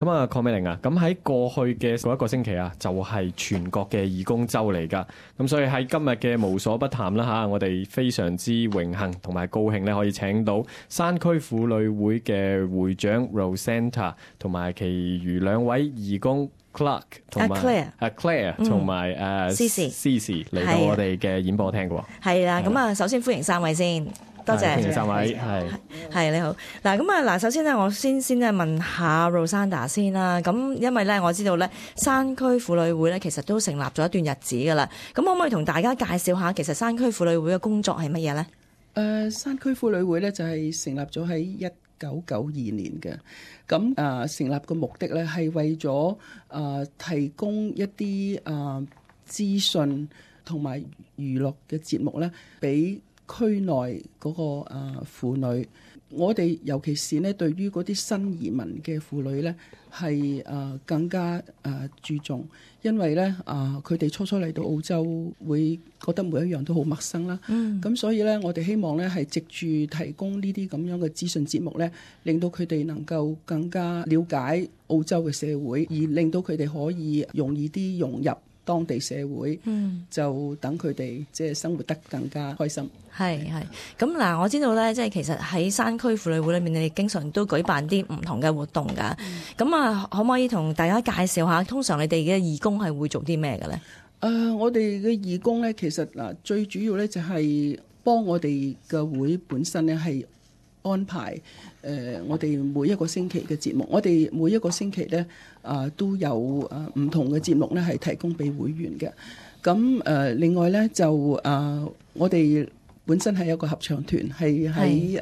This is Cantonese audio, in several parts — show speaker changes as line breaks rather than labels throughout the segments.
咁啊，鄺美玲啊，咁喺過去嘅嗰一個星期啊，就係全國嘅義工週嚟㗎。咁所以喺今日嘅無所不談啦嚇，我哋非常之榮幸同埋高興咧，可以請到山區婦女會嘅會長 Rosenda 同埋其餘兩位義工 Clark 同埋Claire 同埋Cici 嚟到我哋嘅演播廳嘅喎。
係啦，咁啊，首先歡迎三位先。多謝，
歡迎三位，
係你好。嗱，首先咧，我先咧問下 Rosenda 先啦。咁因為咧，我知道咧，山區婦女會咧，其實都成立咗一段日子噶啦。咁可唔可以同大家介紹下，其實山區婦女會嘅工作係乜嘢咧？
山區婦女會咧就係成立咗喺1992年嘅。咁成立嘅目的咧係為咗提供一啲資訊同埋娛樂嘅節目咧，俾區內嗰個婦女，我哋尤其是呢對於嗰啲新移民嘅婦女呢，係更加注重，因為呢佢哋初初嚟到澳洲會覺得每一樣都好陌生啦。咁所以呢，我哋希望呢係藉住提供呢啲咁樣嘅資訊節目呢，令到佢哋能夠更加了解澳洲嘅社會，而令到佢哋可以容易啲融入當地社會，就等佢哋即係生活得更加開心。
係咁嗱，我知道咧，即係其實喺山區婦女會裏面，你哋經常都舉辦啲唔同嘅活動㗎。咁可唔可以同大家介紹下，通常你哋嘅義工係會做啲咩嘅咧？
我哋嘅義工咧，其實最主要咧就係幫我哋嘅會本身咧係安排我哋每一個星期嘅節目。我哋每一個星期咧都有唔同嘅節目咧係提供俾會員嘅。咁另外咧就我哋本身係一個合唱團，係喺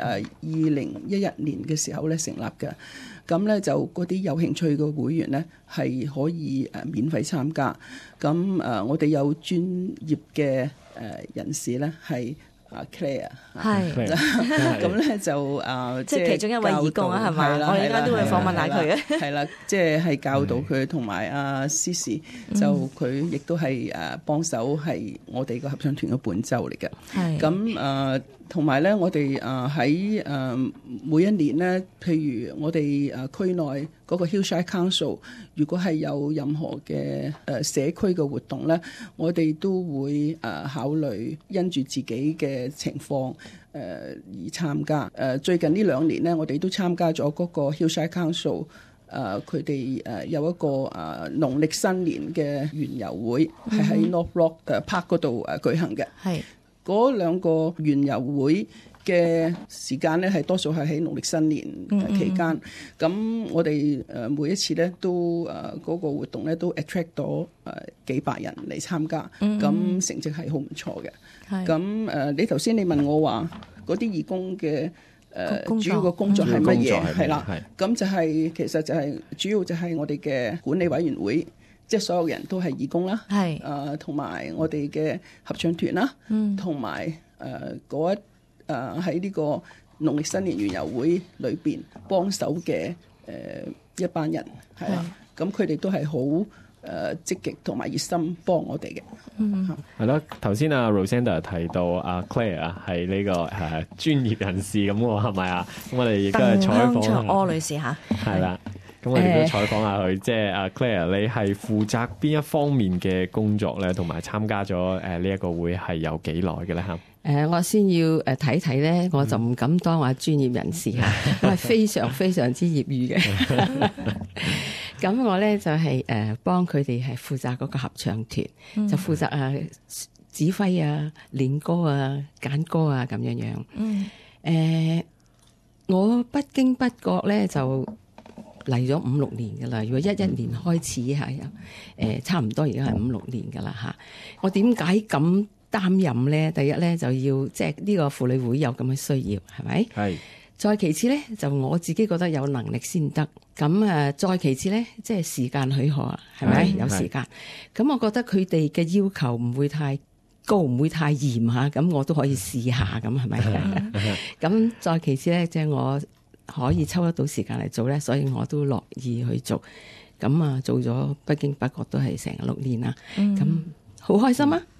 2011年嘅時候咧成立嘅。咁咧就嗰啲有興趣嘅會員咧係可以免費參加。咁我哋有專業嘅人士咧係Claire，
係
咁咧就
即係其中一位義工啊，係咪？我哋而家都會訪問下佢嘅。
係啦，即係教導佢，同埋阿 Cici 就佢亦都係幫手，係我哋個合唱團嘅伴奏嚟嘅。係咁同埋咧，我哋喺每一年咧，譬如我哋區內嗰個 Hillshire Council， 如果係有任何嘅社區嘅活動咧，我哋都會考慮因住自己嘅情況而參加。最近呢2年咧，我哋都參加咗嗰個 Hillshire Council， 佢哋有一個農曆新年嘅園遊會，係喺 North Rock Park 嗰度舉行嘅。係嗰2個園遊會嘅時間咧，係多數係喺農曆新年期間。咁我哋每一次咧都嗰個活動咧都 attract 到幾百人嚟參加。咁成績係好唔錯嘅。咁你頭先你問我話嗰啲義工嘅主要嘅工作係乜嘢？係啦，咁就係其實就係主要就係我哋嘅管理委員會，即係所有人都係義工啦。係同埋我哋嘅合唱團啦，同埋嗰喺呢個農曆新年園遊會裏邊幫手嘅一班人係啦。咁佢哋都係好積極同埋熱心幫我哋嘅。
係咯，頭先阿 Rosenda 提到阿 Claire 啊，係呢個專業人士咁喎，係咪啊？咁我哋亦都係採訪
柯女士嚇。係啦，
咁我哋都採訪下佢，即係阿 Claire，你係負責邊一方面嘅工作咧？同埋參加咗呢一個會係有幾耐嘅咧？嚇？
我先要睇睇咧，我就唔敢當話專業人士嚇，我係非常非常之業餘嘅。咁我咧就係幫佢哋係負責嗰個合唱團，就負責指揮啊、練歌啊、揀歌啊咁樣樣。我不經不覺咧就嚟咗5-6年噶啦。如果11年開始係差唔多而家係5-6年噶啦嚇。我點解咁擔任咧？第一咧就要即係呢個婦女會有咁嘅需要，係咪？係。再其次咧，就我自己覺得有能力先得。咁再其次咧，即係時間許可，係咪？有時間。咁我覺得佢哋嘅要求唔會太高，唔會太嚴嚇。咁我都可以試下，咁係咪？咁再其次咧，即係我可以抽得到時間嚟做咧，所以我都樂意去做。咁做咗不經不覺都係成6年啦。咁好開心啊！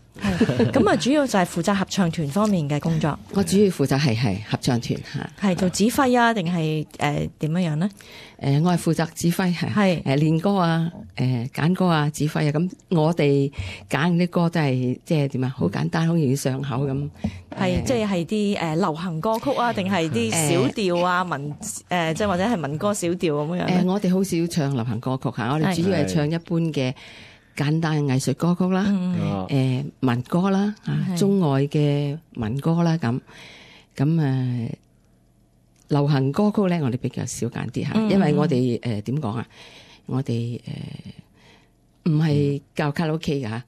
咁啊，主要就係負責合唱團方面嘅工作。
我主要負責係合唱團嚇，
係做指揮啊，定係點樣樣咧？
我係負責指揮係練歌啊，揀歌啊，指揮啊。咁我哋揀啲歌都係即係點啊？好簡單，好容易上口咁。
係即係啲流行歌曲啊，定係啲小調啊即係或者係民歌小調咁樣？
我哋好少唱流行歌曲嚇，我哋主要係唱一般嘅簡單藝術歌曲啦，民歌啦，中外嘅民歌啦咁。流行歌曲咧，我哋比較少揀啲嚇，因為我哋點講啊？我哋唔係教卡拉 OK 㗎嚇。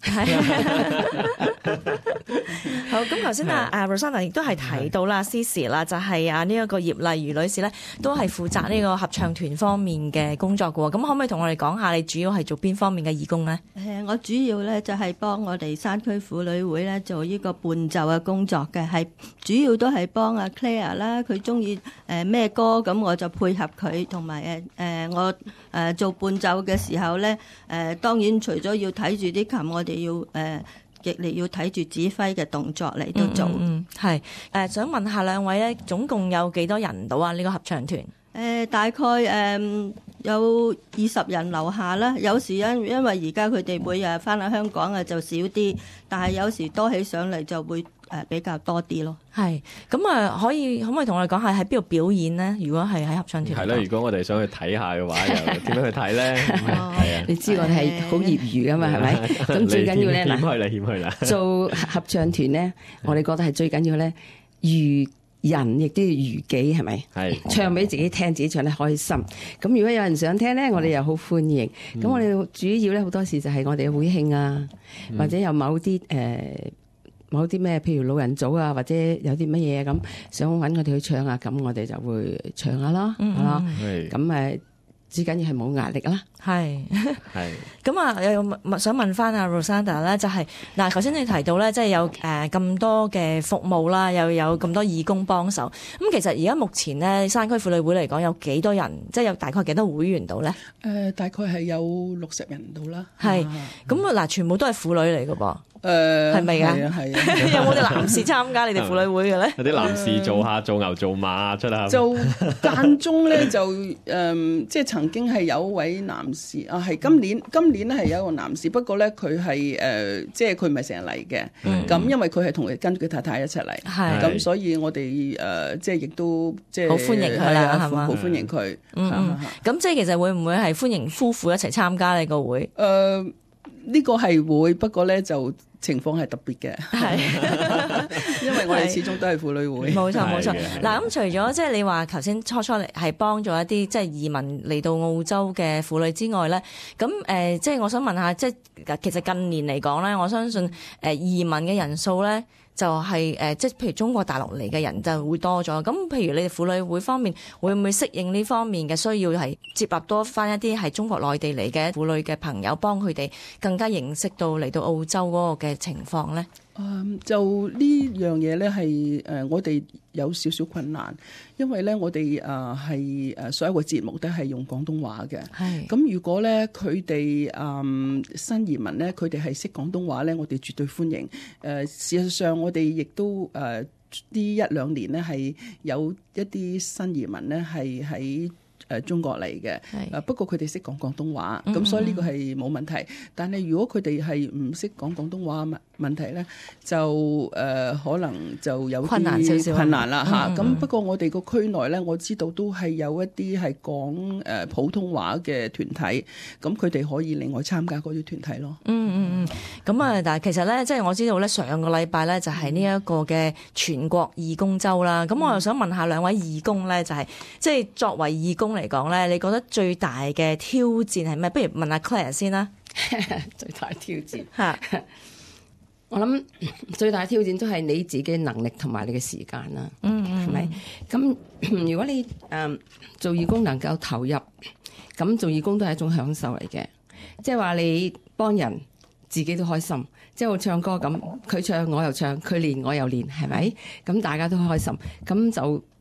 好，咁頭先Rosanna 亦都係提到啦，Cici 啦，就係呢一個葉麗如女士咧，都係負責呢個合唱團方面嘅工作嘅喎。咁可唔可以同我哋講下你主要係做邊方面嘅義工咧？
我主要咧就係幫我哋山區婦女會咧做呢個伴奏嘅工作嘅，係主要都係幫阿 Claire 啦，佢中意咩歌，咁我就配合佢，同埋我做伴奏嘅時候咧，當然除咗要睇住啲琴，我哋要極力要睇住指揮嘅動作嚟到做。
係想問下兩位咧，總共有幾多人到啊？呢個合唱團？
大概有20人樓下啦。有時因為而家佢哋每日翻嚟香港就少啲，但係有時多起上嚟就會比較多啲咯。
係咁啊，可唔可以同我哋講下喺邊度表演呢？如果係喺合唱團，
係啦。如果我哋想去睇下嘅話，又點樣去睇咧？係啊，
你知我哋係好業餘噶嘛，係咪？咁最緊要咧
謙虛啦。做
合唱團咧，我哋覺得係最緊要咧，如人亦都要如己，係咪？係唱俾自己聽，自己唱得開心。咁如果有人想聽咧，我哋又好歡迎。咁我哋主要咧好多時就係我哋嘅會慶啊，或者有某啲咩，譬如老人組啊，或者有啲乜嘢咁想揾我哋去唱啊，咁我哋就會唱下咯，係咯。咁最緊要係冇壓力啦。
係。咁啊，又想問翻阿 Rosanna 咧，就係嗱，頭先你提到咧，即係有咁多嘅服務啦，又有咁多義工幫手。咁其實而家目前咧，山區婦女會嚟講有幾多人？即係有大概幾多會員度咧？
大概係有60人度啦。
係。咁嗱，全部都係婦女嚟㗎噃。係咪㗎？
係啊。
有冇啲男士參加你哋婦女會嘅咧？
有啲男士做牛做馬出啦。
就間中咧就即係曾經係有一位男士啊，係今年咧係有一個男士，不過咧佢係即係佢唔係成日嚟嘅。咁因為佢係同佢跟住佢太太一齊嚟，咁所以我哋即係亦都即係
好歡迎佢啦，係嘛？
好歡迎佢。
咁即係其實會唔會係歡迎夫婦一齊參加你個會？
呢個係會，不過咧就情況係特別嘅，係因為我哋始終都係婦女會。
冇錯冇錯。嗱，咁除咗即係你話頭先初嚟係幫咗一啲即係移民嚟到澳洲嘅婦女之外咧，咁即係我想問下，即係其實近年嚟講咧，我相信移民嘅人數咧。就係即係譬如中國大陸嚟嘅人就會多咗，咁譬如你哋婦女會方面會唔會適應呢方面嘅需要，係接納多翻一啲係中國內地嚟嘅婦女嘅朋友，幫佢哋更加認識到嚟到澳洲嗰個嘅情況咧？
就呢樣嘢咧係我哋有少少困難，因為咧我哋係所有嘅節目都係用廣東話嘅。係咁，如果咧佢哋新移民咧，佢哋係識廣東話咧，我哋絕對歡迎。事實上我哋亦都呢1-2年咧係有一啲新移民咧係喺中國嚟嘅，不過佢哋識講廣東話，咁所以呢個係冇問題。但係如果佢哋係唔識講廣東話問題咧，就可能就有啲困難啦嚇。咁不過我哋個區內咧，我知道都係有一啲係講普通話嘅團體，咁佢哋可以另外參加嗰啲團體咯。
咁啊，但係其實咧，即係我知道咧，上個禮拜咧就係呢一個嘅全國義工週啦。咁我又想問下兩位義工咧，就係即係作為義工嚟講咧，你覺得最大嘅挑戰係咩？不如問下 Claire 先啦。
最大挑戰嚇，我諗最大挑戰都係你自己能力同埋你嘅時間啦。係咪？咁如果你做義工能夠投入，咁做義工都係一種享受嚟嘅。即係話你幫人，自己都開心。即係我唱歌咁，佢唱我又唱，佢練我又練，係咪？咁大家都開心，咁就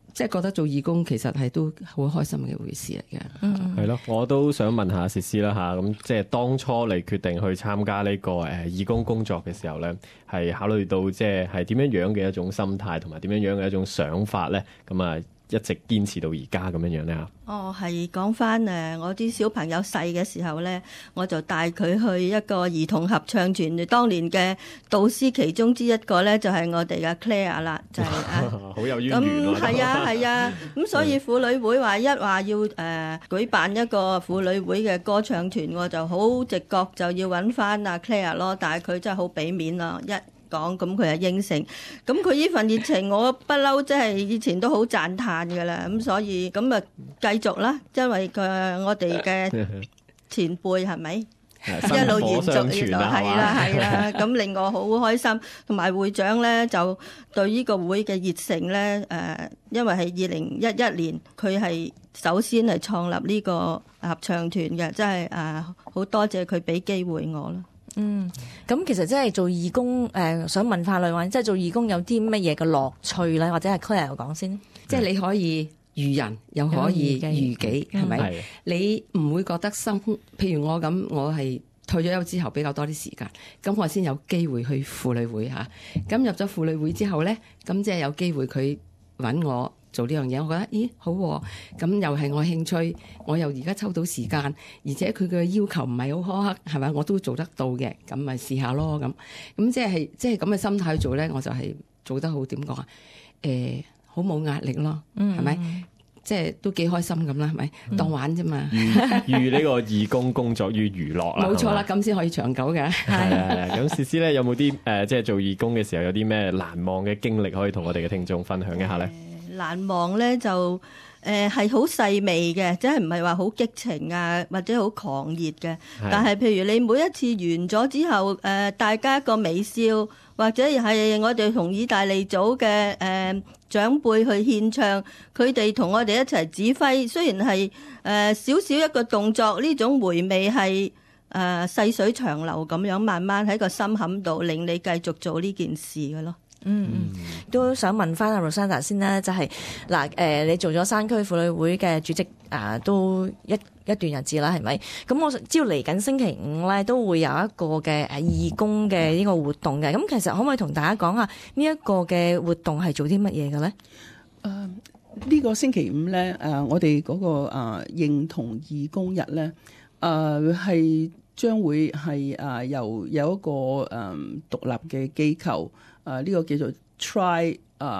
即係覺得做義工其實係都好開心嘅一回事嚟嘅。
係咯，我都想問下薛詩啦嚇，咁即係當初你決定去參加呢個義工工作嘅時候咧，係考慮到即係點樣樣嘅一種心態同埋點樣樣嘅一種想法咧，咁啊一直堅持到而家咁樣樣咧嚇。
係講翻我啲小朋友細嘅時候咧，我就帶佢去一個兒童合唱團，當年嘅導師其中之一個咧就係我哋嘅 Claire 啦，就係
好有淵源喎。
咁係啊，咁所以婦女會話要舉辦一個婦女會嘅歌唱團，我就好直覺就要揾翻阿 Claire 咯，但係佢真係好俾面啦，一講咁佢就應承，咁佢呢份熱情我不嬲，即係以前都好讚歎㗎啦，咁所以咁啊繼續啦，因為我哋嘅前輩係咪一路延續係啦，咁令我好開心，同埋會長咧就對呢個會嘅熱誠咧因為係2011年佢係首先係創立呢個合唱團嘅，即係好多謝佢俾機會我啦。
咁其實即係做義工，想問下兩位，即係做義工有啲乜嘢嘅樂趣咧？或者係 Claire 講先，
即係你可以娛人，又可以娛己，係咪？你唔會覺得譬如我咁，我係退咗休之後比較多啲時間，咁我先有機會去婦女會嚇。咁入咗婦女會之後咧，咁即係有機會佢揾我做呢樣嘢，我覺得咦好喎，咁又係我興趣，我又而家抽到時間，而且佢嘅要求唔係好苛刻，係咪？我都做得到嘅，咁咪試下咯咁即係咁嘅心態去做咧，我就係做得好點講啊？好冇壓力咯，係咪？即係都幾開心咁啦，係咪？當玩啫嘛。
寓呢個義工工作於娛樂啦，
冇錯啦，咁先可以長久嘅。
係咁，薛詩咧有冇啲即係做義工嘅時候有啲咩難忘嘅經歷可以同我哋嘅聽眾分享一下咧？
難忘咧就係好細微嘅，即係唔係話好激情啊，或者好狂熱嘅。但係譬如你每一次完咗之後，大家一個微笑，或者係我哋同意大利組嘅長輩去獻唱，佢哋同我哋一齊指揮，雖然係少少一個動作，呢種回味係細水長流咁樣，慢慢喺個心坎度令你繼續做呢件事嘅咯。
都想問翻阿 Rosanda 先啦，就係你做咗山區婦女會嘅主席都一段日子啦，係咪？咁我知道嚟緊星期五咧都會有一個嘅義工嘅呢個活動嘅，咁其實可唔可以同大家講下呢一個嘅活動係做啲乜嘢嘅咧？
呢個星期五咧，我哋嗰個認同義工日咧，係將會係由有一個獨立嘅機構。呢個叫做 Try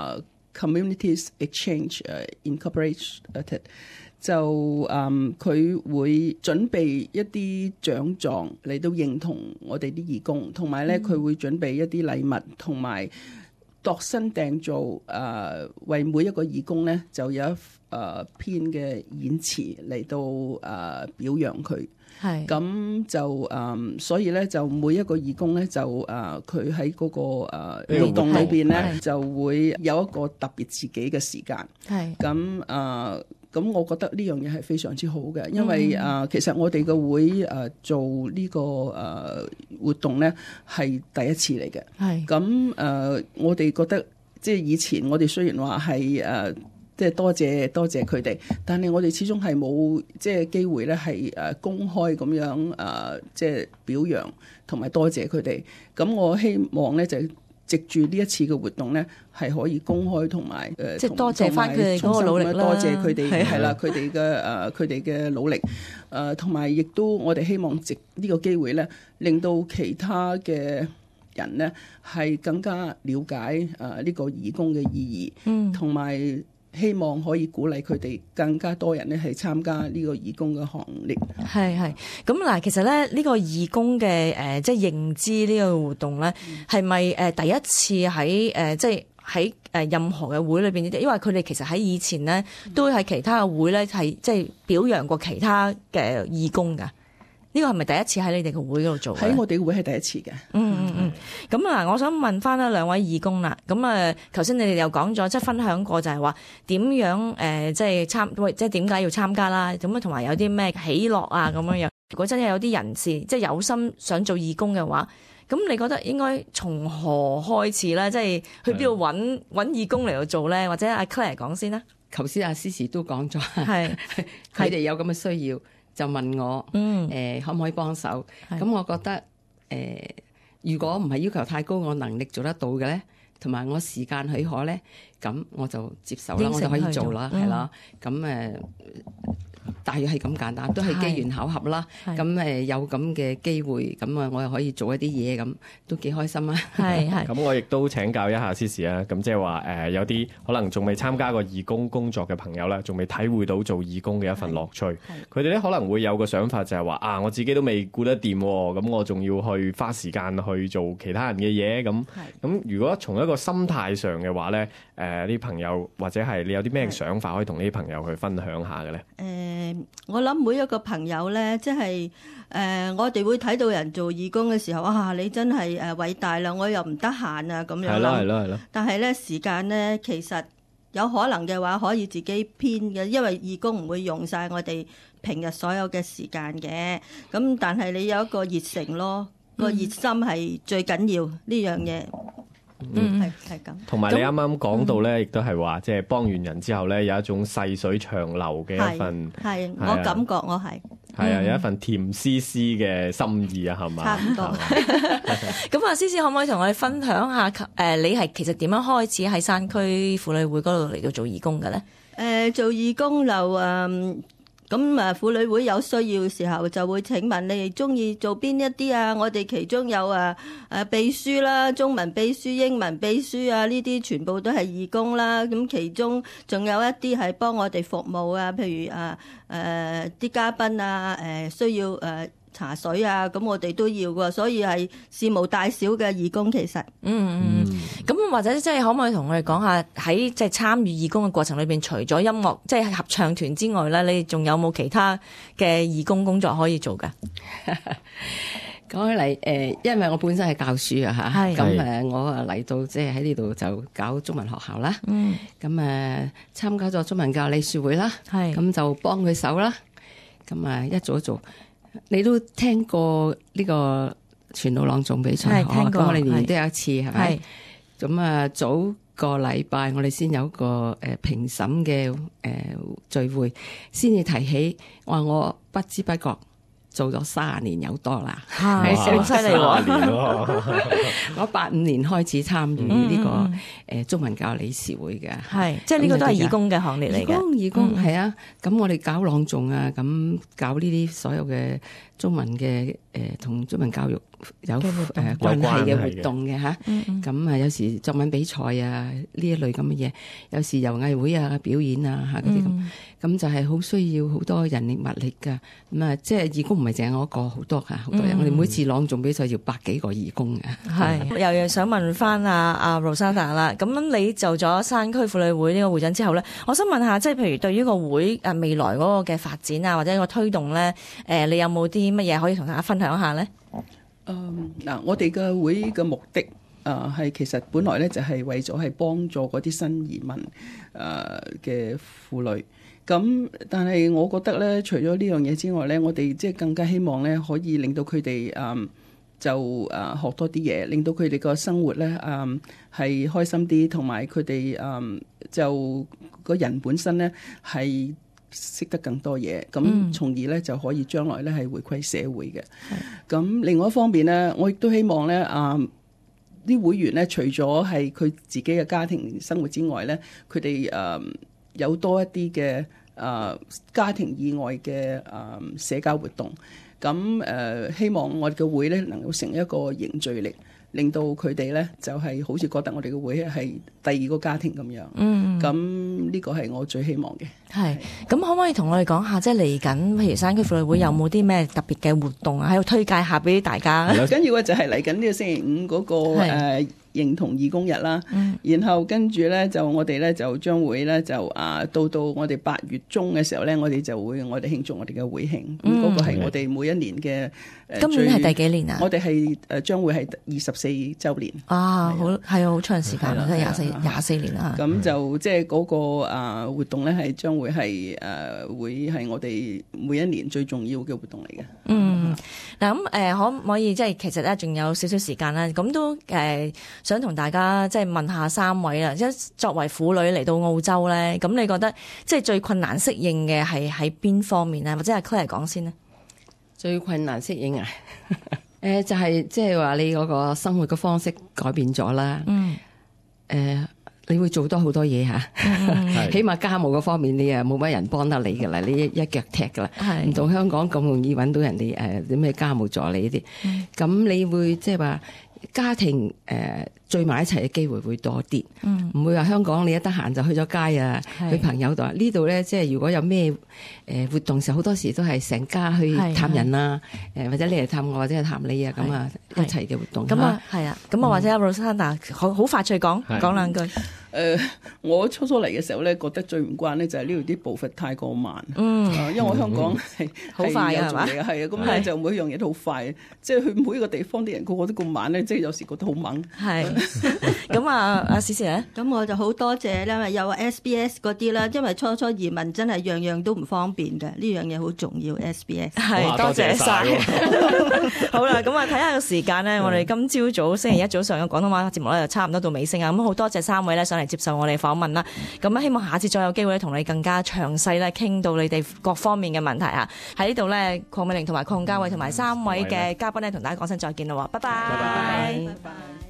Communities Exchange Incorporated， 就佢會準備一啲獎狀嚟到認同我哋啲義工，同埋咧佢會準備一啲禮物，同埋度身訂造為每一個義工咧就有一篇嘅演詞嚟到表揚佢。係咁就所以咧就每一個義工咧就佢喺嗰個活動裏邊咧就會有一個特別自己嘅時間。係咁我覺得呢樣嘢係非常之好嘅，因為其實我哋嘅會做呢個活動咧係第一次嚟嘅。係咁我哋覺得即係以前我哋雖然話係即係多謝佢哋，但係我哋始終係冇即係機會咧，係公開咁樣即係表揚同埋多謝佢哋。咁我希望咧就藉住呢一次嘅活動咧，係可以公開同埋
即係多謝翻佢哋嗰個努力啦。
多謝佢哋係啦，佢哋嘅努力。同埋亦都我哋希望藉呢個機會咧，令到其他嘅人咧係更加了解呢個義工嘅意義，同埋希望可以鼓勵佢哋更加多人咧係參加呢個義工嘅行列。係咁嗱，
其實咧呢個義工嘅即係認知呢個活動咧，係咪第一次喺即係喺任何嘅會裏邊？因為佢哋其實喺以前咧都喺其他嘅會咧係即係表揚過其他嘅義工㗎。呢個係咪第一次喺你哋個會嗰度做？喺
我哋會係第一次嘅。
咁嗱，我想問翻兩位義工啦。咁頭先你哋又講咗，即係分享過就係話點樣即係點解要參加啦？咁同埋有啲咩喜樂啊咁樣樣。如果真係有啲人士即係有心想做義工嘅話，咁你覺得應該從何開始咧？即係去邊度揾義工嚟到做咧？或者阿 Claire 講先啦。
頭先阿思思都講咗，
係
佢哋有咁嘅需要就問我，可唔可以幫手？咁我覺得如果唔係要求太高，我能力做得到嘅咧，同埋我時間許可咧，咁我就接受啦，我就可以做啦，係啦。咁大約係咁簡單，都係機緣巧合啦。咁有咁嘅機會，咁我又可以做一啲嘢，咁都幾開心啊！
係
咁我亦都請教一下思思啊。咁即係話有啲可能仲未參加過義工工作嘅朋友咧，仲未體會到做義工嘅一份樂趣。佢哋咧可能會有個想法就係話啊，我自己都未顧得掂，咁我仲要去花時間去做其他人嘅嘢。咁如果從一個心態上嘅話咧，啲朋友或者係你有啲咩想法可以同呢啲朋友去分享下嘅咧？
我諗每一個朋友咧，即係我哋會睇到人做義工嘅時候，啊，你真係偉大啦！我又唔得閒啊，咁樣啦。係咯。但係咧時間咧，其實有可能嘅話，可以自己編嘅，因為義工唔會用晒我哋平日所有嘅時間嘅。咁但係你有一個熱誠咯，個熱心係最緊要呢樣嘢。係咁。同
埋你啱啱講到咧，亦都係話，即係幫完人之後咧，有一種細水長流嘅一份。係，
我感覺我係。
係啊，有一份甜絲絲嘅心意啊，係嘛？
差唔多。
咁啊，思思可唔可以同我哋分享下？你係其實點樣開始喺山區婦女會嗰度嚟到做義工嘅咧？
做義工就咁婦女會有需要嘅時候就會請問你哋中意做邊一啲啊？我哋其中有秘書啦、中文秘書、英文秘書啊，呢啲全部都係義工啦。咁其中仲有一啲係幫我哋服務啊，譬如啲嘉賓啊，需要茶水啊，咁我哋都要㗎，所以係事無大小嘅義工其實。
咁或者即係可唔可以同我哋講下喺即係參與義工嘅過程裏邊，除咗音樂即係合唱團之外咧，你仲有冇其他嘅義工工作可以做㗎？
講起嚟因為我本身係教書啊嚇，咁我嚟到即係喺呢度就搞中文學校啦。咁參加咗中文教理事會啦，咁就幫佢手啦。咁一做一做。你都聽過呢個傳道朗誦比賽，聽過。咁我哋年年都有一次，係咪？咁早個禮拜我哋先有個評審嘅聚會，先至提起，我不知不覺做咗30年有多啦，
好犀利喎！
我85年開始參與呢個中文教理事會嘅，
即係呢個都係義工嘅行列嚟嘅。
義工係啊，咁我哋搞朗誦啊，咁搞呢啲所有嘅中文嘅同中文教育有關係嘅活動嘅嚇。咁有時作文比賽啊，呢一類咁嘅嘢，有時遊藝會啊、表演啊嚇嗰啲咁就係好需要好多人力物力㗎。咁即係義工唔係淨係我一個，好多㗎，好多人。我哋每次朗誦比賽要100幾個義工嘅。
又想問翻阿 Rosanda 啦，咁你做咗山區婦女會呢個會長之後咧，我想問下，即係譬如對於個會未來嗰個嘅發展啊，或者個推動咧，你有冇啲乜嘢可以同大家分享下咧？
我哋嘅會嘅目的係其實本來咧就係為咗係幫助嗰啲新移民嘅婦女。咁但係我覺得咧，除咗呢樣嘢之外咧，我哋即係更加希望咧，可以令到佢哋就學多啲嘢，令到佢哋個生活咧係開心啲，同埋佢哋就個人本身咧係識得更多嘢，咁從而咧就可以將來咧係回饋社會嘅。咁另外一方面咧，我亦都希望咧啲會員咧，除咗係佢自己嘅家庭生活之外咧，佢哋有多一啲嘅家庭以外嘅社交活動。咁希望我哋嘅會咧能夠成一個凝聚力，令到佢哋咧就係好似覺得我哋嘅會係第二個家庭咁樣。咁呢個係我最希望嘅。
係，咁可唔可以同我哋講下，即係嚟緊，譬如山區婦女會有冇啲咩特別嘅活動啊？喺度推介下俾大家。緊
要嘅就係嚟緊呢個星期5嗰個認同義工日啦，然後跟住咧就我哋咧就將會咧就到我哋8月中嘅時候咧，我哋慶祝我哋嘅會慶。咁嗰個係我哋每一年嘅
今年係第幾年啊？
我哋係將會係24週年。
好係啊，好長時間啦，即係24年啦。
咁就即係嗰個活動咧係將會係會係我哋每一年最重要嘅活動嚟嘅。
嗱咁可唔可以即係其實咧仲有少少時間啦，咁都想同大家即係問下三位啦，即係作為婦女嚟到澳洲咧，咁你覺得即係最困難適應嘅係喺邊方面咧？或者係 Claire 講先呢？
最困難適應啊？就係即係話你嗰個生活嘅方式改變咗啦。你會做多好多嘢嚇，起碼家務嗰方面你冇乜人幫得你㗎啦，你一腳踢㗎啦，唔同香港咁容易揾到人哋啲咩家務助理呢啲，咁你會即係話家庭聚埋一齊嘅機會會多啲，唔會話香港你一得閒就去咗街啊，去朋友度。呢度咧即係如果有咩活動時候，好多時都係成家去探人啊，或者你嚟探我，或者係探你啊，咁啊一齊嘅活動。
咁啊係啊，咁啊或者 Rosanda 好快脆講兩句。
我初嚟嘅時候咧，覺得最唔慣咧就係呢度啲步伐太過慢。因為我香港係
好快嘅係嘛？
係啊，咁咧就每一樣嘢都好快，即係去每一個地方啲人個個都咁慢咧，即係有時覺得好猛。
係咁啊，阿詩詩咧，
咁我就好多謝啦，有 SBS 嗰啲啦，因為初移民真係樣樣都唔方便嘅，呢樣嘢好重要。SBS
係多謝晒。好啦，咁啊睇下個時間咧，我哋今朝早星期一早上嘅廣東話節目咧就差唔多到尾聲啊。咁好多謝三位咧上嚟接受我哋訪問啦。咁啊希望下次再有機會咧同你更加詳細咧傾到你哋各方面嘅問題啊。喺呢度咧，鄺美玲同埋鄺家偉同埋三位嘅嘉賓咧同大家講聲再見啦，拜拜。
拜拜。